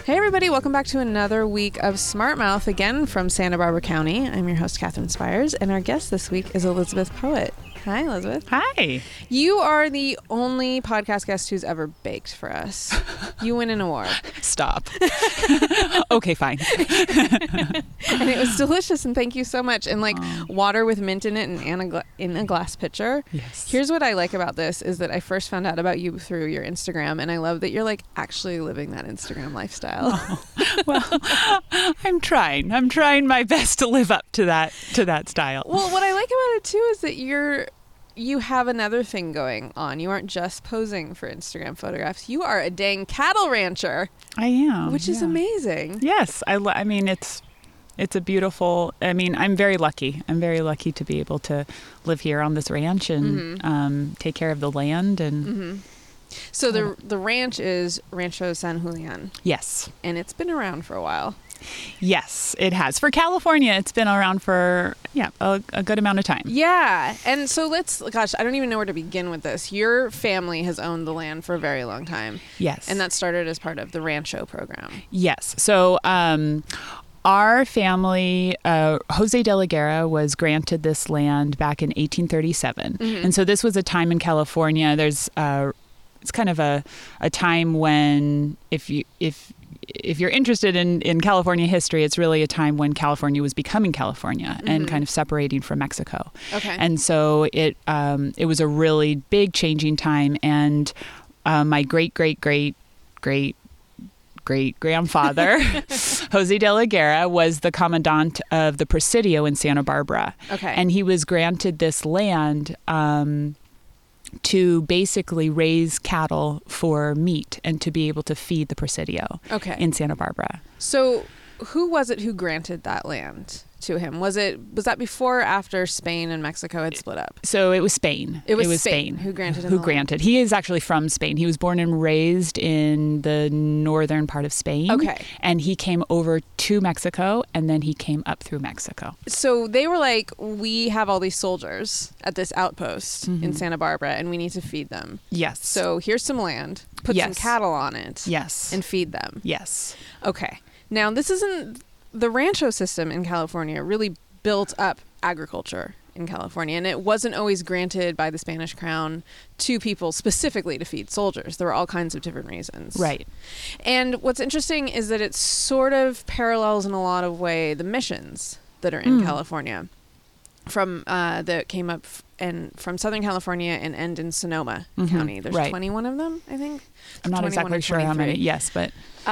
Hey everybody, welcome back to another week of Smart Mouth, again from Santa Barbara County. I'm your host, Catherine Spires, and our guest this week is Elizabeth Poet. Hi, Elizabeth. Hi. You are the only podcast guest who's ever baked for us. You win an award. Stop. Okay, fine. And it was delicious, and thank you so much. And water with mint in it and in a glass pitcher. Yes. Here's what I like about this is that I first found out about you through your Instagram, and I love that you're actually living that Instagram lifestyle. Oh, well, I'm trying. I'm trying my best to live up to that style. Well, what I like about it too is that you have another thing going on. You aren't just posing for Instagram photographs. You are a dang cattle rancher. I am. Which is amazing. Yes. I mean, it's a beautiful, I'm very lucky. I'm very lucky to be able to live here on this ranch and take care of the land. And So the ranch is Rancho San Julian. Yes. And it's been around for a while. Yes, it has. For California, it's been around for, a good amount of time. Yeah. And so I don't even know where to begin with this. Your family has owned the land for a very long time. Yes. And that started as part of the Rancho program. Yes. So, our family, Jose de la Guerra, was granted this land back in 1837. And so this was a time in California. There's, it's kind of a time when if you're interested in California history, it's really a time when California was becoming California and kind of separating from Mexico. Okay. And so it was a really big changing time. And my great-great-great-great-great-grandfather, Jose de la Guerra, was the commandant of the Presidio in Santa Barbara. Okay. And he was granted this land to basically raise cattle for meat and to be able to feed the Presidio in Santa Barbara. So who was it who granted that land to him? Was that before or after Spain and Mexico had split up? So it was Spain. It was Spain who granted him land. He is actually from Spain. He was born and raised in the northern part of Spain. Okay. And he came over to Mexico, and then he came up through Mexico. So they were like, we have all these soldiers at this outpost in Santa Barbara, and we need to feed them. Yes. So here's some land. Put some cattle on it. Yes. And feed them. Yes. Okay. Now, this isn't... The rancho system in California really built up agriculture in California, and it wasn't always granted by the Spanish crown to people specifically to feed soldiers. There were all kinds of different reasons. Right. And what's interesting is that it sort of parallels in a lot of way the missions that are in California from that came up from Southern California and end in Sonoma County. There's 21 of them, I think. I'm not exactly sure how many. Yes, but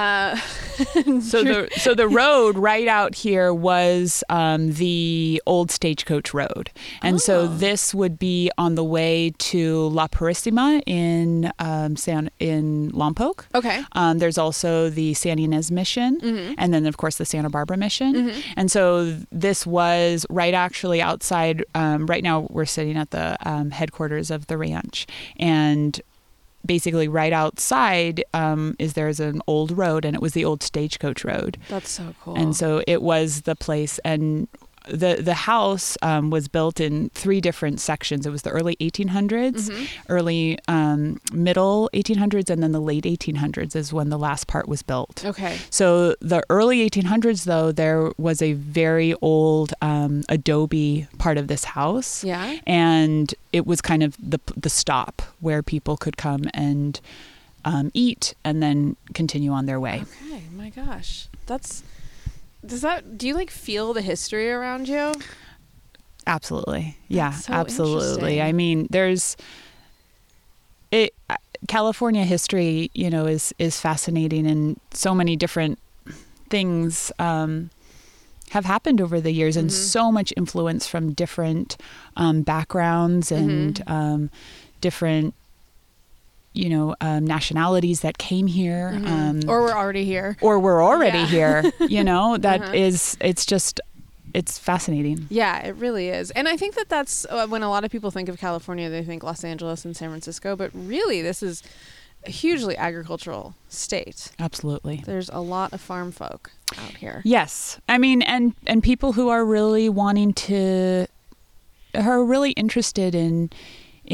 so the road right out here was the old Stagecoach Road, and so this would be on the way to La Purísima in Lompoc. Okay. There's also the San Ynez Mission, and then of course the Santa Barbara Mission, and so this was right actually outside. Right now we're sitting at the headquarters of the ranch, and basically right outside there's an old road, and it was the old Stagecoach Road. That's so cool. And so it was the place, and the house was built in three different sections. It was the early 1800s, early middle 1800s, and then the late 1800s is when the last part was built. Okay. So the early 1800s, though, there was a very old adobe part of this house. Yeah. And it was kind of the stop where people could come and eat and then continue on their way. Okay. My gosh. Do you feel the history around you? Absolutely. That's so absolutely. interesting. California history, is fascinating, and so many different things have happened over the years, and so much influence from different backgrounds and different nationalities that came here. Or were already here. Here. It's fascinating. Yeah, it really is. And I think that's when a lot of people think of California, they think Los Angeles and San Francisco, but really this is a hugely agricultural state. Absolutely. There's a lot of farm folk out here. Yes. And people who are really are really interested in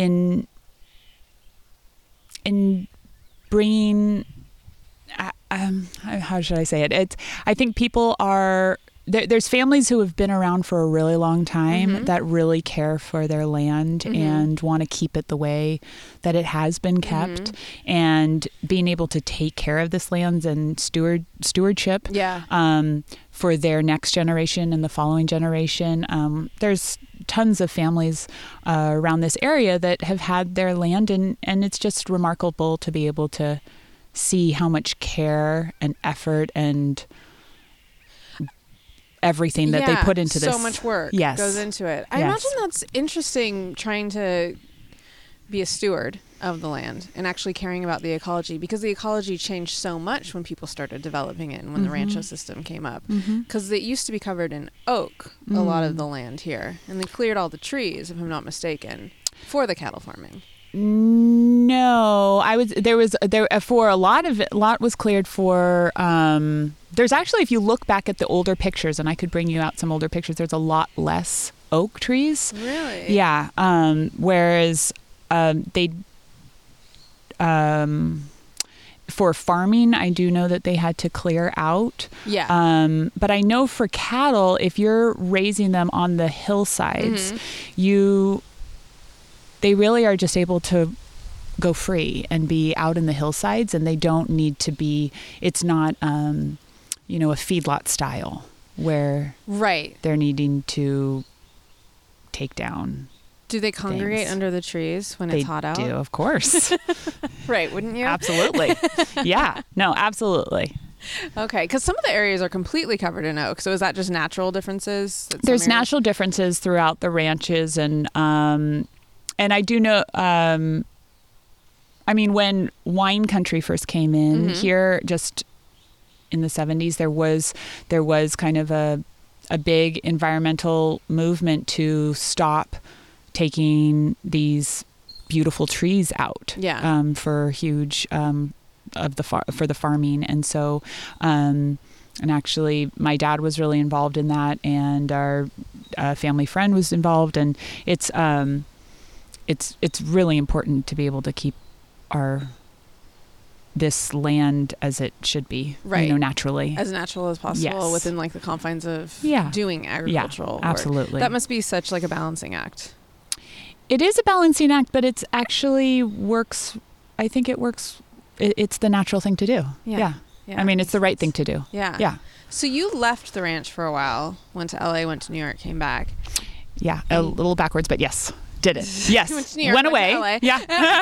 bringing how should I say it? I think people are, there's families who have been around for a really long time that really care for their land and want to keep it the way that it has been kept, and being able to take care of this land and stewardship for their next generation and the following generation. There's tons of families around this area that have had their land, and it's just remarkable to be able to see how much care and effort and everything that they put into this. So much work goes into it. I imagine that's interesting, trying to be a steward of the land and actually caring about the ecology, because the ecology changed so much when people started developing it and when the rancho system came up. Because it used to be covered in oak, a lot of the land here, and they cleared all the trees, if I'm not mistaken, for the cattle farming. No, for a lot was cleared for. There's actually, if you look back at the older pictures, and I could bring you out some older pictures, there's a lot less oak trees. Really? Yeah. Whereas they, for farming, I do know that they had to clear out. Yeah. But I know for cattle, if you're raising them on the hillsides, they really are just able to go free and be out in the hillsides, and they don't need to be, it's not, a feedlot style where they're needing to take down. Do they congregate things under the trees when it's hot out? They do, of course. Right, wouldn't you? Absolutely. Yeah, no, absolutely. Okay, because some of the areas are completely covered in oak. So is that just natural differences? There's natural differences throughout the ranches, and I do know, when wine country first came in here, just in the 70s, there was kind of a big environmental movement to stop taking these beautiful trees out for huge for the farming. And so, and actually my dad was really involved in that, and our family friend was involved, and it's really important to be able to keep this land as it should be, naturally. As natural as possible within the confines of doing agricultural work. Absolutely. That must be such a balancing act. It is a balancing act, but it's actually works. I think it works. It's the natural thing to do. Yeah. It's the right thing to do. Yeah. Yeah. So you left the ranch for a while, went to LA, went to New York, came back. Yeah. A little backwards, but yes. Did it. Yes. Went to New York, went away. to LA. Yeah.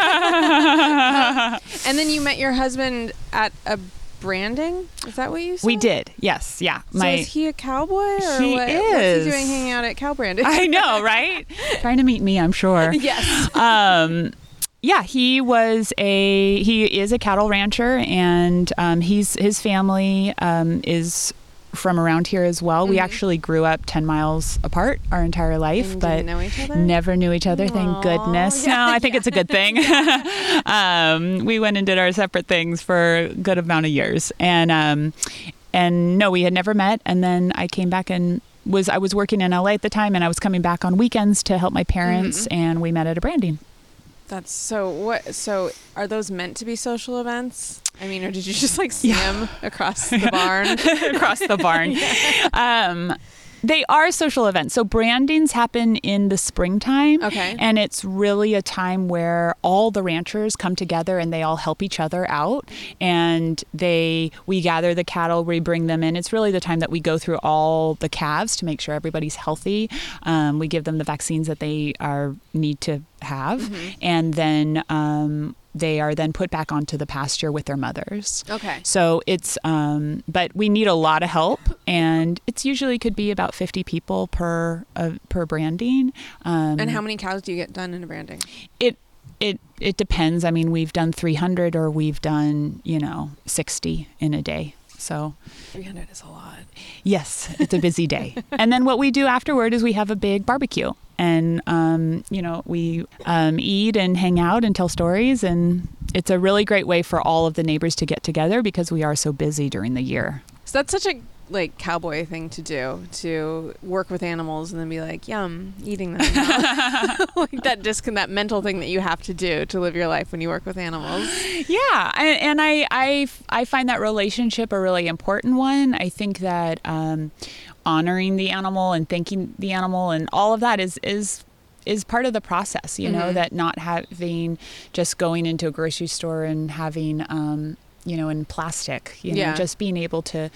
And then you met your husband at a branding? Is that what you said? We did. Yes. Yeah. So is he a cowboy? Or he what? is. What's he doing hanging out at cow branding? I know, right? Trying to meet me, I'm sure. Yes. Yeah, he is a cattle rancher, and his family is from around here as well. We actually grew up 10 miles apart our entire life, and but didn't know each other? Never knew each other. Thank goodness. Yeah, no, I think it's a good thing. We went and did our separate things for a good amount of years, and no, we had never met. And then I came back and I was working in LA at the time, and I was coming back on weekends to help my parents, and we met at a branding. That's so are those meant to be social events? Or did you just see them across the barn? Across the barn. They are social events. So brandings happen in the springtime. Okay. And it's really a time where all the ranchers come together and they all help each other out. And we gather the cattle, we bring them in. It's really the time that we go through all the calves to make sure everybody's healthy. We give them the vaccines that they need to have. And then they are then put back onto the pasture with their mothers. Okay. So it's, but we need a lot of help, and it's usually could be about 50 people per branding. And how many cows do you get done in a branding? It depends. We've done 300 or we've done, 60 in a day. So 300 is a lot. Yes, it's a busy day. And then what we do afterward is we have a big barbecue. And, we eat and hang out and tell stories. And it's a really great way for all of the neighbors to get together because we are so busy during the year. So that's such a like cowboy thing to do, to work with animals and then be like, yum, eating them. Now. Like that mental thing that you have to do to live your life when you work with animals. Yeah, and I find that relationship a really important one. I think that honoring the animal and thanking the animal and all of that is part of the process, you know, that not having just going into a grocery store and having, in plastic, just being able to,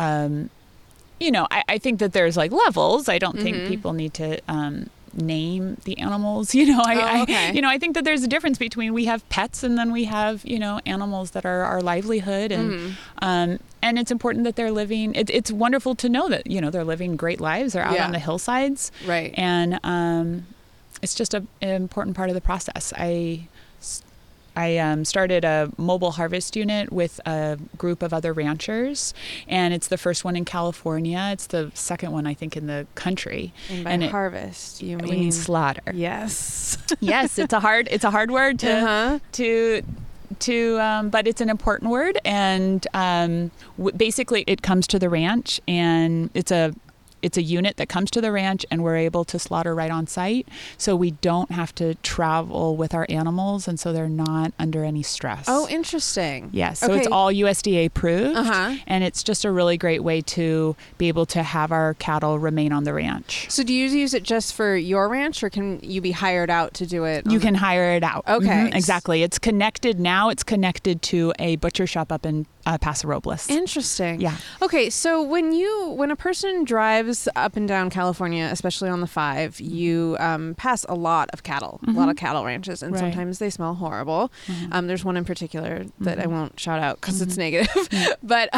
I think that there's like levels. I don't think people need to name the animals, I think that there's a difference between we have pets and then we have, animals that are our livelihood and it's important that they're living. It's wonderful to know that, they're living great lives. They're out on the hillsides. Right. And it's just an important part of the process. I started a mobile harvest unit with a group of other ranchers, and it's the first one in California. It's the second one, I think, in the country. And by harvest, you mean slaughter. Yes. Yes, it's a hard word to but it's an important word, and basically it comes to the ranch, and it's a unit that comes to the ranch, and we're able to slaughter right on site. So we don't have to travel with our animals, and so they're not under any stress. Oh, interesting. Yes. So it's all USDA approved, and it's just a really great way to be able to have our cattle remain on the ranch. So do you use it just for your ranch, or can you be hired out to do it? You can hire it out. Okay. Exactly. It's connected now. It's connected to a butcher shop up in Paso Robles. Interesting. Yeah. Okay, so when a person drives up and down California, especially on the 5, you pass a lot of cattle, a lot of cattle ranches, and sometimes they smell horrible. There's one in particular that I won't shout out because it's negative. But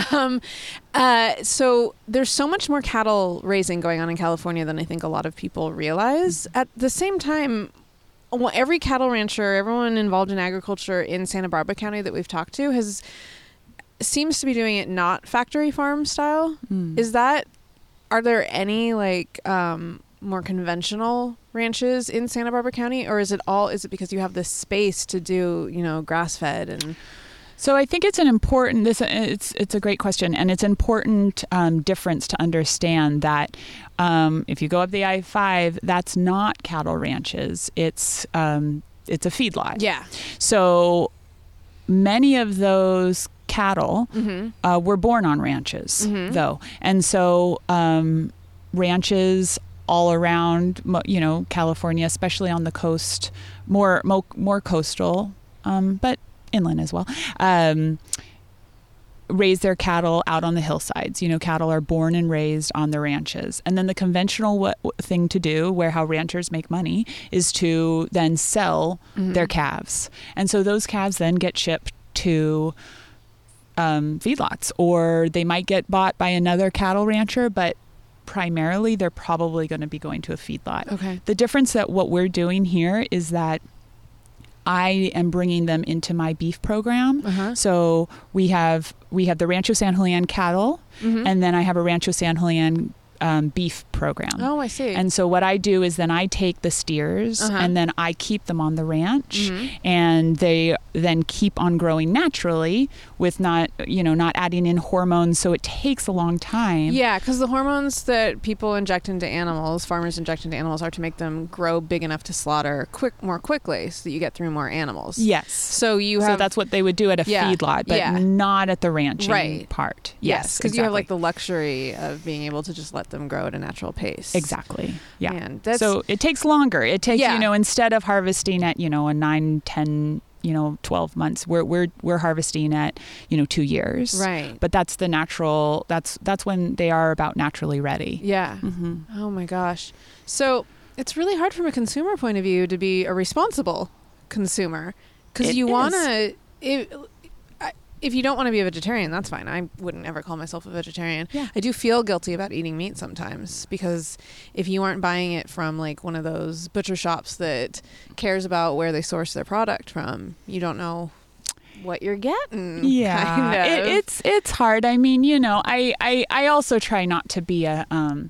so there's so much more cattle raising going on in California than I think a lot of people realize. At the same time, every cattle rancher, everyone involved in agriculture in Santa Barbara County that we've talked to seems to be doing it not factory farm style. Are there any more conventional ranches in Santa Barbara County, or is it because you have this space to do, grass fed? And so I think it's it's a great question, and it's important difference to understand that if you go up the I-5, that's not cattle ranches. It's a feedlot. Yeah. So many of those cattle were born on ranches, though. And so ranches all around, California, especially on the coast, more coastal, but inland as well, raise their cattle out on the hillsides. Cattle are born and raised on the ranches. And then the conventional thing to do, how ranchers make money, is to then sell their calves. And so those calves then get shipped to feedlots, or they might get bought by another cattle rancher, but primarily they're probably going to be going to a feedlot. Okay. The difference that what we're doing here is that I am bringing them into my beef program. So we have the Rancho San Julian cattle, and then I have a Rancho San Julian beef program. Oh, I see. And so what I do is then I take the steers and then I keep them on the ranch, and they then keep on growing naturally with not adding in hormones. So it takes a long time. Yeah, because the hormones that people inject into animals, farmers inject into animals, are to make them grow big enough to slaughter more quickly, so that you get through more animals. Yes. So that's what they would do at a feedlot, but not at the ranching part. Yes, because you have the luxury of being able to just let them grow at a natural pace. Exactly. Yeah. And so it takes longer. It takes, instead of harvesting at, a 9, 10, 12 months, we're harvesting at, 2 years. Right. But that's the natural, that's when they are about naturally ready. Yeah. Oh my gosh. So it's really hard from a consumer point of view to be a responsible consumer, because you want to, if you don't want to be a vegetarian, that's fine. I wouldn't ever call myself a vegetarian. Yeah. I do feel guilty about eating meat sometimes, because if you aren't buying it from one of those butcher shops that cares about where they source their product from, you don't know what you're getting. Yeah. Kind of. It's hard. I mean, I also try not to be a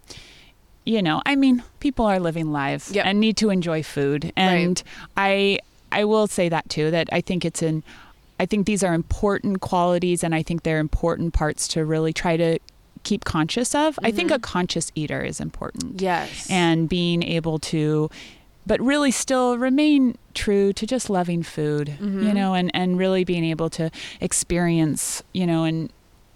people are living lives and need to enjoy food. And I will say that too, that I think I think these are important qualities, and I think they're important parts to really try to keep conscious of. I think a conscious eater is important. Yes. And being able to, but really still remain true to just loving food, you know, and really being able to experience, you know, and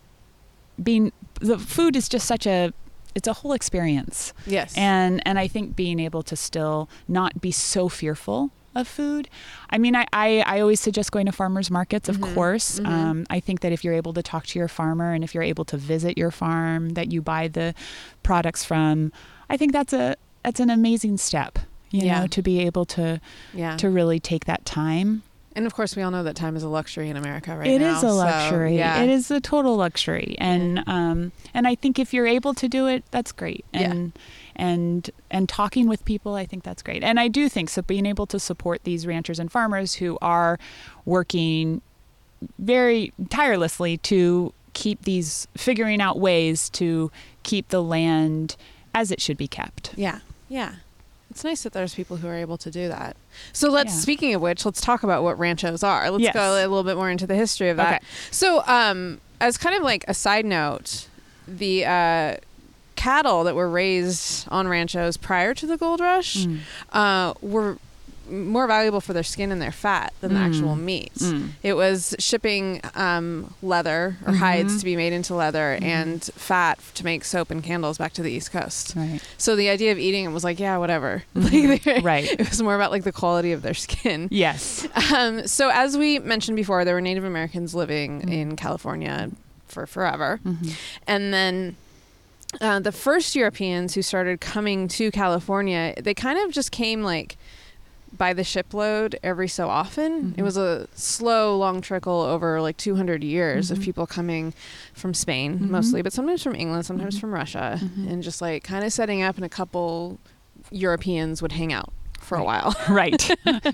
the food is just it's a whole experience. Yes. And I think being able to still not be so fearful of food. I mean, I always suggest going to farmers markets, of course. I think that if you're able to talk to your farmer and if you're able to visit your farm that you buy the products from, I think that's an amazing step, you know, to be able to really take that time. And of course, we all know that time is a luxury in America now. It is a luxury. So, It is a total luxury. And I think if you're able to do it, that's great. And talking with people, I think that's great. And I do think so, being able to support these ranchers and farmers who are working very tirelessly to figuring out ways to keep the land as it should be kept. Yeah. Yeah. It's nice that there's people who are able to do that. So speaking of which, let's talk about what ranchos are. Let's go a little bit more into the history of that. Okay. So as kind of like a side note, the cattle that were raised on ranchos prior to the gold rush were more valuable for their skin and their fat than the actual meat. It was shipping leather or hides to be made into leather and fat to make soap and candles back to the East Coast. Right. So the idea of eating it was like, yeah, whatever. Right. It was more about like the quality of their skin. Yes. So as we mentioned before, there were Native Americans living in California for forever. And then the first Europeans who started coming to California, they kind of just came like by the shipload every so often. It was a slow, long trickle over like 200 years of people coming from Spain mostly, but sometimes from England, sometimes from Russia, and just like kind of setting up, and a couple Europeans would hang out for a while. Right.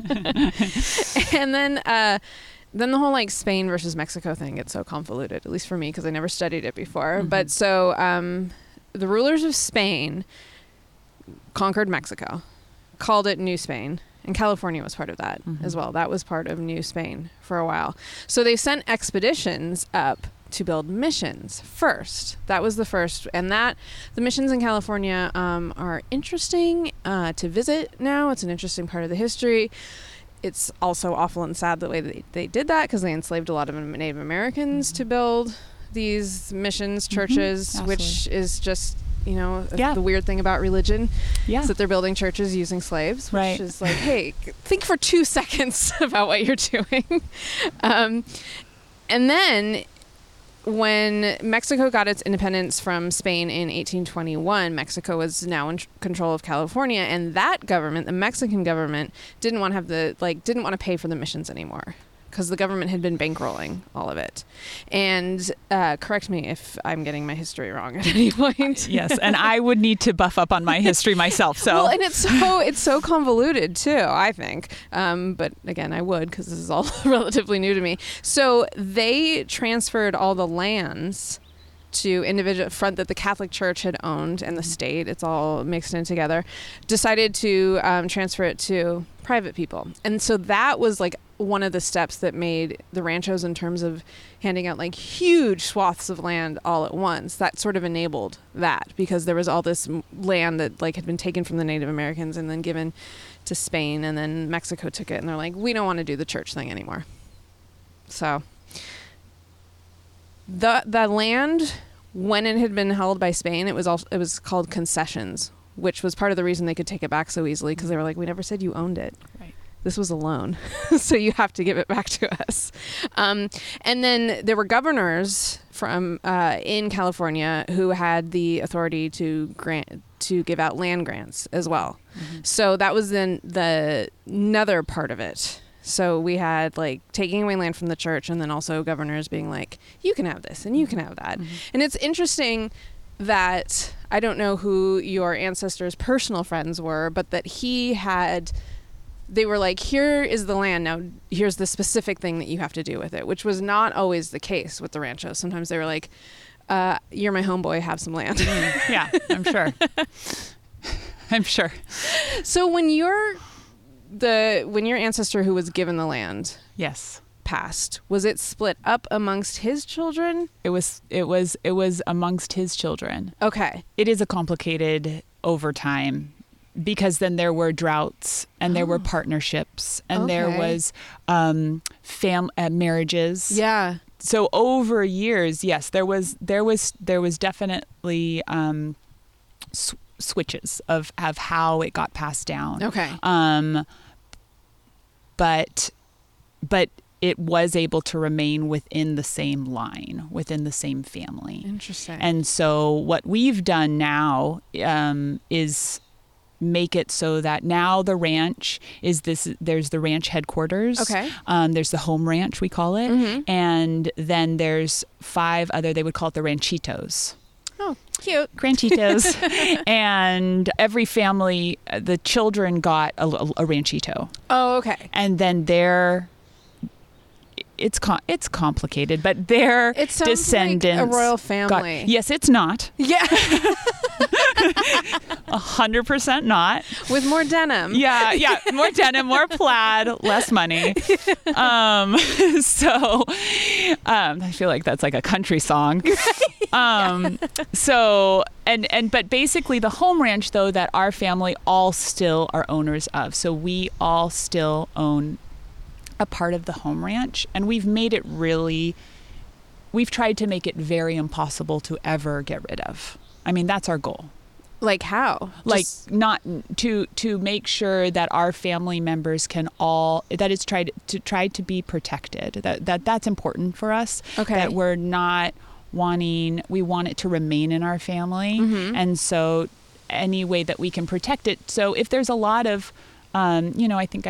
And then the whole like Spain versus Mexico thing gets so convoluted, at least for me, because I never studied it before. But so the rulers of Spain conquered Mexico, called it New Spain. And California was part of that as well. That was part of New Spain for a while. So they sent expeditions up to build missions first. That was the first. And the missions in California are interesting to visit now. It's an interesting part of the history. It's also awful and sad the way that they did that, because they enslaved a lot of Native Americans to build these missions churches, which is just... You know, the weird thing about religion is that they're building churches using slaves, which is like, hey, think for 2 seconds about what you're doing. And then when Mexico got its independence from Spain in 1821, Mexico was now in control of California, and that government, the Mexican government, didn't want to pay for the missions anymore, because the government had been bankrolling all of it. And correct me if I'm getting my history wrong at any point. Yes, and I would need to buff up on my history myself. So well, and it's so convoluted too, I think. But again, I would, because this is all relatively new to me. So they transferred all the lands to individual front that the Catholic Church had owned, and the state, it's all mixed in together, decided to transfer it to private people. And so that was like one of the steps that made the ranchos, in terms of handing out like huge swaths of land all at once, that sort of enabled that, because there was all this land that like had been taken from the Native Americans and then given to Spain, and then Mexico took it, and they're like, we don't want to do the church thing anymore. So the land, when it had been held by Spain, it was called concessions, which was part of the reason they could take it back so easily, because they were like, we never said you owned it. Right. This was a loan, so you have to give it back to us. And then there were governors from in California who had the authority to give out land grants as well. So that was then another part of it. So we had like taking away land from the church, and then also governors being like, you can have this and you can have that. And it's interesting that, I don't know who your ancestors' personal friends were, but that they were like, here is the land, now here's the specific thing that you have to do with it, which was not always the case with the ranchos. Sometimes they were like, you're my homeboy, have some land. Yeah, I'm sure. I'm sure. So when your ancestor who was given the land, yes, passed, was it split up amongst his children? It was amongst his children. Okay. It is a complicated over time, because then there were droughts and there were partnerships and there was marriages. Yeah. So over years, yes, there was definitely switches of how it got passed down. Okay. But it was able to remain within the same line, within the same family. Interesting. And so what we've done now is make it so that now the ranch is there's the ranch headquarters. Okay. There's the home ranch, we call it. Mm-hmm. And then there's 5 other, they would call it the ranchitos. Oh, cute. Ranchitos. And every family, the children got a ranchito. Oh, okay. And then it's complicated, but their It sounds descendants like a royal family. Yes, it's not. Yeah. 100% not. With more denim. Yeah, more denim, more plaid, less money. So I feel like that's like a country song. So but basically the home ranch, though, that our family all still are owners of. So we all still own a part of the home ranch, and we've tried to make it very impossible to ever get rid of. I mean, that's our goal. Like how? Like not to make sure that our family members can try to be protected. That's important for us. Okay. That we're not we want it to remain in our family. Mm-hmm. And so any way that we can protect it. So if there's a lot of, I think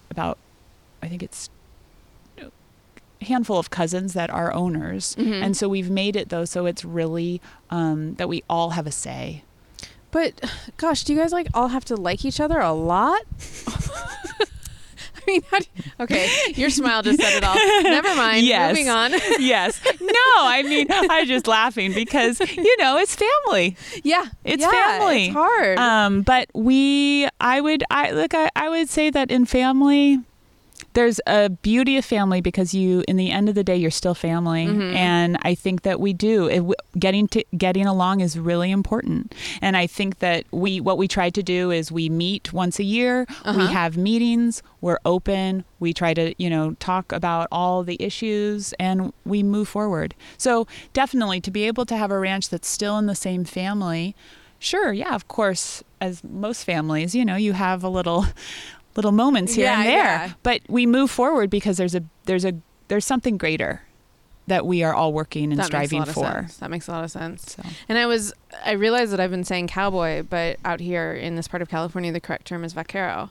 it's a handful of cousins that are owners. Mm-hmm. And so we've made it, though, so it's really that we all have a say. But gosh, do you guys all have to like each other a lot? I mean, okay, your smile just said it all. Never mind. Yes. Moving on. Yes. No, I mean, I'm just laughing because, it's family. Yeah. It's family. It's hard. But I would say that in family, there's a beauty of family because in the end of the day, you're still family. Mm-hmm. And I think that we do. Getting along is really important. And I think that what we try to do is we meet once a year. Uh-huh. We have meetings. We're open. We try to, talk about all the issues and we move forward. So definitely to be able to have a ranch that's still in the same family. Sure. Yeah, of course, as most families, you have a little moments here and there, yeah. But we move forward because there's something greater that we are all working and striving for. That makes a lot of sense. So. And I realized that I've been saying cowboy, but out here in this part of California, the correct term is vaquero.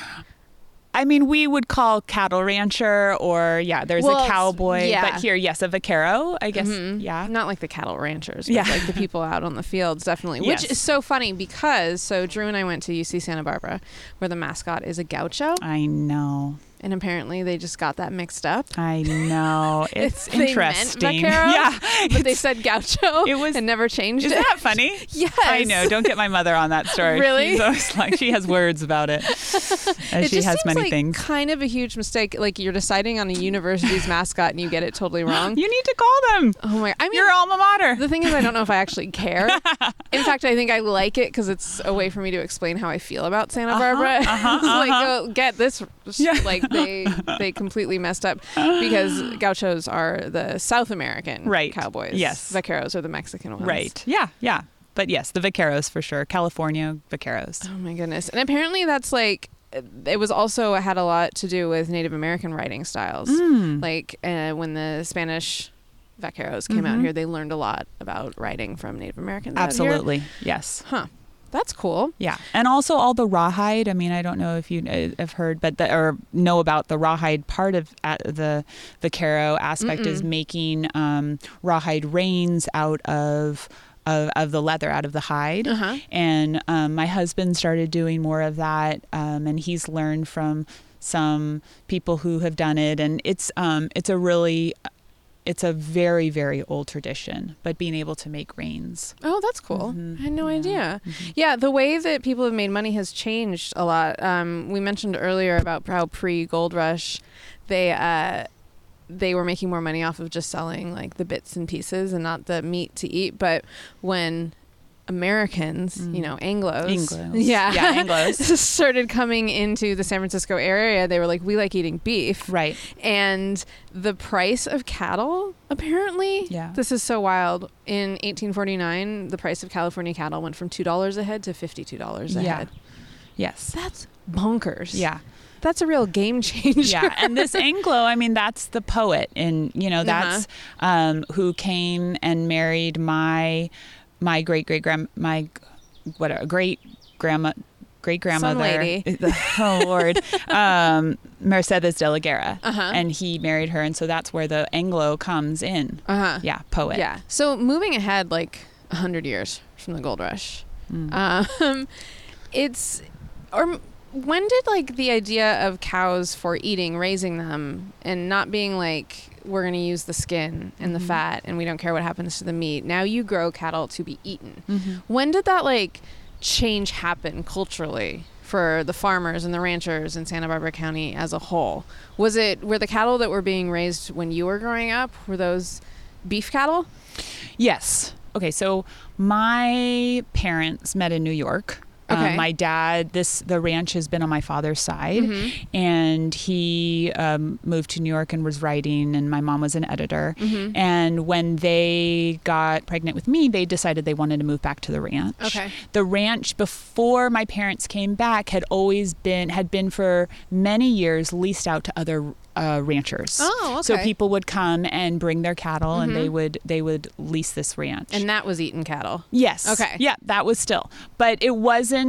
I mean, we would call cattle rancher or, there's a cowboy. Yeah. But here, yes, a vaquero, I guess. Mm-hmm. Yeah. Not like the cattle ranchers, but Yeah. like the people out on the fields, definitely. Yes. Which is so funny because, Drew and I went to UC Santa Barbara, where the mascot is a gaucho. I know. And apparently they just got that mixed up. I know. It's They interesting. meant vaquero, Yeah. But they said gaucho and never changed it. Isn't that funny? Yes. I know. Don't get my mother on that story. Really? She's always like, she has words about it. As she has many things. Kind of a huge mistake. Like you're deciding on a university's mascot and you get it totally wrong. You need to call them. Oh my! I mean, your alma mater. The thing is, I don't know if I actually care. In fact, I think I like it because it's a way for me to explain how I feel about Santa Barbara. Like, oh, get this. Yeah. Like they completely messed up because gauchos are the South American cowboys. Yes. Vaqueros are the Mexican ones. Right. Yeah. Yeah. But yes, the vaqueros for sure. California vaqueros. Oh my goodness. And apparently that's it was also had a lot to do with Native American writing styles. Like when the Spanish vaqueros came out here, they learned a lot about writing from Native Americans. Absolutely. Yes. Huh. That's cool. Yeah. And also all the rawhide. I mean, I don't know if you have heard, or know about the rawhide part of the vaquero aspect is making rawhide reins out of the leather, out of the hide. Uh-huh. And my husband started doing more of that, and he's learned from some people who have done it. And it's a very, very old tradition, but being able to make reins. Oh, that's cool. I had no idea. Yeah, the way that people have made money has changed a lot. We mentioned earlier about how pre-Gold Rush, they they were making more money off of just selling like the bits and pieces and not the meat to eat. But when Americans, Anglos. Yeah, Anglos started coming into the San Francisco area, they were like, we like eating beef. Right. And the price of cattle, apparently, this is so wild. In 1849, the price of California cattle went from $2 a head to $52 a head. Yes. That's bonkers. Yeah. That's a real game changer. Yeah, and this Anglo, I mean, that's the poet, and that's who came and married my great grandmother, Some lady. Oh Lord, Mercedes de la Guerra, and he married her, and so that's where the Anglo comes in. Yeah, poet. Yeah. So moving ahead, like 100 years from the gold rush, when did like the idea of cows for eating, raising them, and not being like, we're going to use the skin and the fat and we don't care what happens to the meat. Now you grow cattle to be eaten. When did that like change happen culturally for the farmers and the ranchers in Santa Barbara County as a whole? Were the cattle that were being raised when you were growing up, were those beef cattle? Yes. Okay. So my parents met in New York. Okay. My dad, the ranch has been on my father's side, and he moved to New York and was writing, and my mom was an editor. And when they got pregnant with me, they decided they wanted to move back to the ranch. Okay. The ranch before my parents came back had been for many years leased out to other ranchers. Oh, okay. So people would come and bring their cattle, and they would lease this ranch. And that was eaten cattle. Yes. Okay. Yeah, that was still, but it wasn't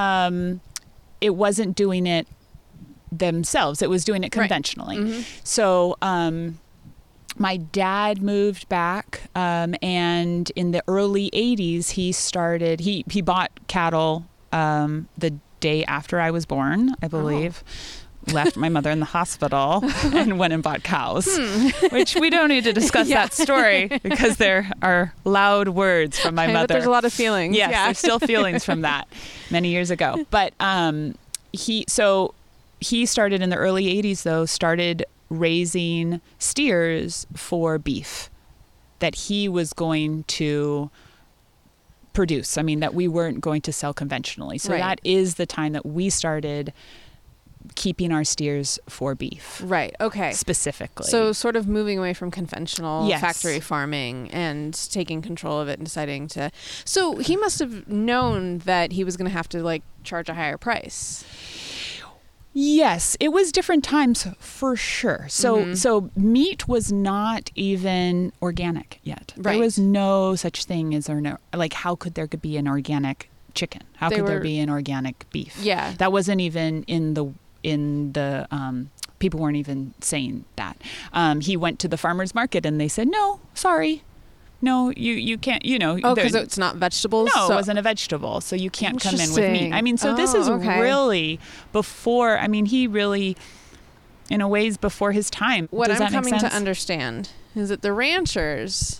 doing it themselves. It was doing it conventionally. Right. So my dad moved back, and in the early 80s, he bought cattle the day after I was born, I believe. Left my mother in the hospital and went and bought cows, which we don't need to discuss that story because there are loud words from my mother. But there's a lot of feelings. Yes, there's still feelings from that many years ago. But he started in the early 80s, though, started raising steers for beef that he was going to produce. I mean, that we weren't going to sell conventionally. So that is the time that we started keeping our steers for beef. Right. Okay. Specifically. So sort of moving away from conventional factory farming and taking control of it and deciding to... So he must have known that he was going to have to like charge a higher price. Yes, it was different times for sure. So meat was not even organic yet. Right. There was no such thing as how could there be an organic chicken? How could there be an organic beef? Yeah. That wasn't even in the people weren't even saying that. He went to the farmer's market and they said, no, sorry. No, you can't, Oh, because it's not vegetables? No, it wasn't a vegetable. So you can't come in with meat. I mean, so this is really before, he really, in a ways, before his time. What I'm coming to understand is that the ranchers...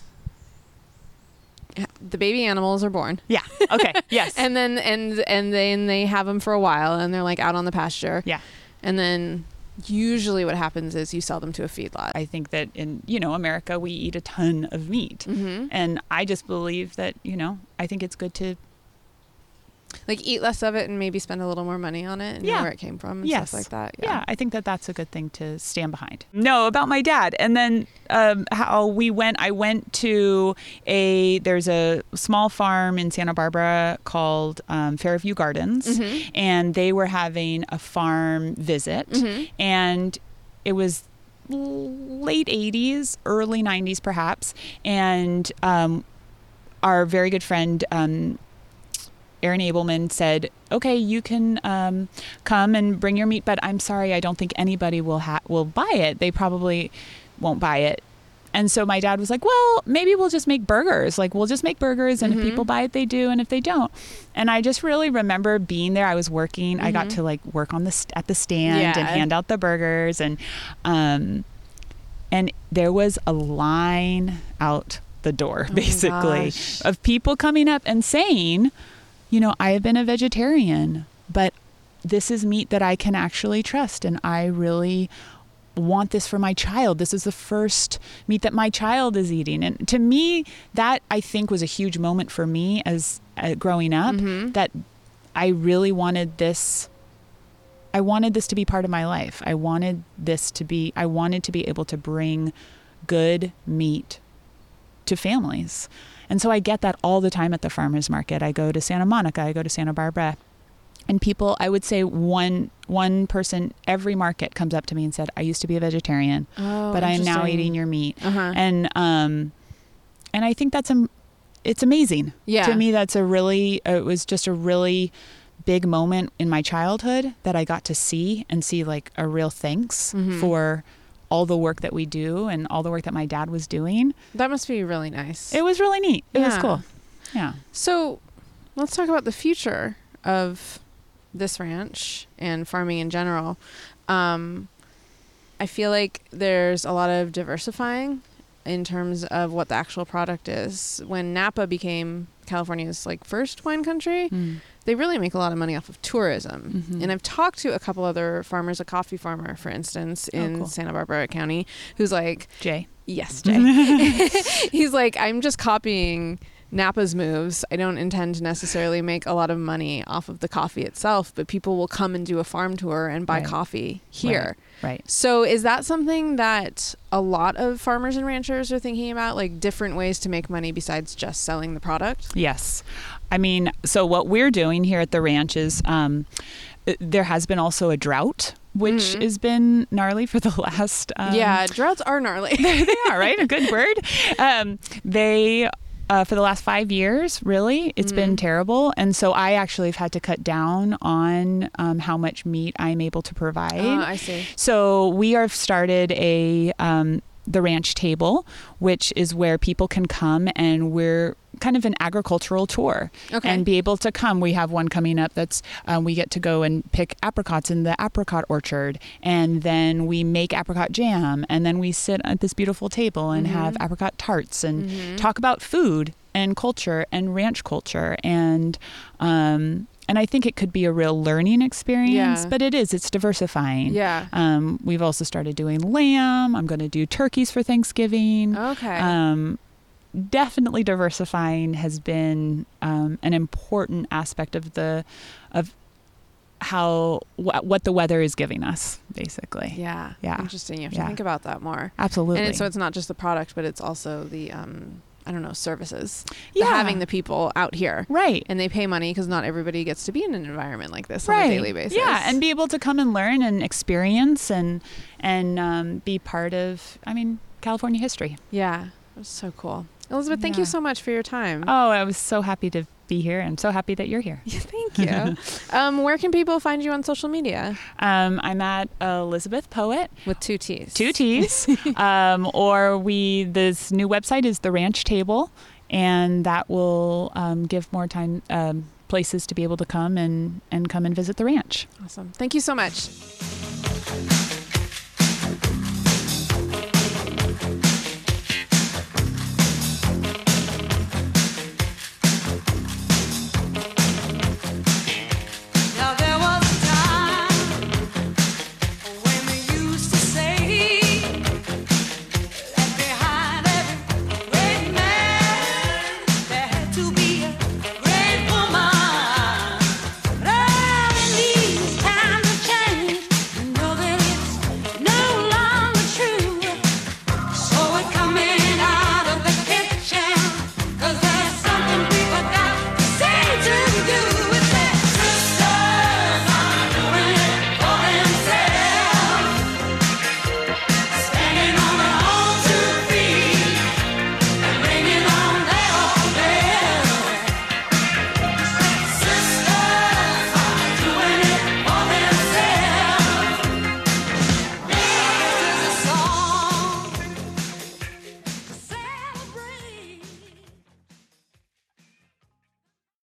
The baby animals are born. Yeah. Okay. Yes. and then they have them for a while, and they're like out on the pasture. Yeah. And then usually what happens is you sell them to a feedlot. I think that in America we eat a ton of meat, and I just believe that I think it's good to like eat less of it and maybe spend a little more money on it and know where it came from and stuff like that. Yeah, I think that that's a good thing to stand behind. No, about my dad. And then how I went to there's a small farm in Santa Barbara called Fairview Gardens, and they were having a farm visit, and it was late 80s, early 90s perhaps, and our very good friend Aaron Abelman said, okay, you can come and bring your meat, but I'm sorry, I don't think anybody will buy it. They probably won't buy it. And so my dad was like, well, maybe we'll just make burgers. Like, we'll just make burgers, and if people buy it, they do, and if they don't. And I just really remember being there. I was working. I got to like work on at the stand and hand out the burgers. And there was a line out the door, basically, of people coming up and saying, I have been a vegetarian, but this is meat that I can actually trust, and I really want this for my child. This is the first meat that my child is eating. And to me, that I think was a huge moment for me as growing up, that I really wanted this. I wanted this to be part of my life. I wanted to be able to bring good meat to families. And so I get that all the time at the farmers market. I go to Santa Monica, I go to Santa Barbara, and people, I would say one person every market comes up to me and said, I used to be a vegetarian, but I am now eating your meat. And I think it's amazing. Yeah. To me, it was just a really big moment in my childhood that I got to see like a real thanks for all the work that we do and all the work that my dad was doing. That must be really nice. It was really neat. It was cool. Yeah. So let's talk about the future of this ranch and farming in general. I feel like there's a lot of diversifying in terms of what the actual product is. When Napa became California's first wine country, they really make a lot of money off of tourism. And I've talked to a couple other farmers, a coffee farmer, for instance, in Santa Barbara County, who's like, Jay. Yes, Jay. He's like, I'm just copying Napa's moves. I don't intend to necessarily make a lot of money off of the coffee itself, but people will come and do a farm tour and buy coffee here. Right. So is that something that a lot of farmers and ranchers are thinking about, like different ways to make money besides just selling the product? Yes. I mean, so what we're doing here at the ranch is there has been also a drought, which has been gnarly for the last... yeah, droughts are gnarly. They are, right? A good word. For the last 5 years, really, it's been terrible. And so I actually have had to cut down on how much meat I'm able to provide. I see. So we have started the ranch table, which is where people can come, and we're kind of an agricultural tour and be able to come. We have one coming up that's we get to go and pick apricots in the apricot orchard, and then we make apricot jam, and then we sit at this beautiful table and have apricot tarts and talk about food and culture and ranch culture. And I think it could be a real learning experience, but it's diversifying. Yeah. We've also started doing lamb. I'm going to do turkeys for Thanksgiving. Okay. Definitely diversifying has been an important aspect of what the weather is giving us, basically. Yeah. Interesting. You have to think about that more. Absolutely. And so it's not just the product, but it's also the services. Yeah. Having the people out here. Right. And they pay money because not everybody gets to be in an environment like this on a daily basis. Yeah. And be able to come and learn and experience and be part of, California history. Yeah. It was so cool. Elizabeth, thank you so much for your time. Oh, I was so happy to be here. I'm so happy that you're here. Yeah, thank you. Where can people find you on social media? I'm at Elizabeth Poet. With 2 T's. 2 T's. This new website is The Ranch Table, and that will give more time, places to be able to come and come and visit the ranch. Awesome. Thank you so much.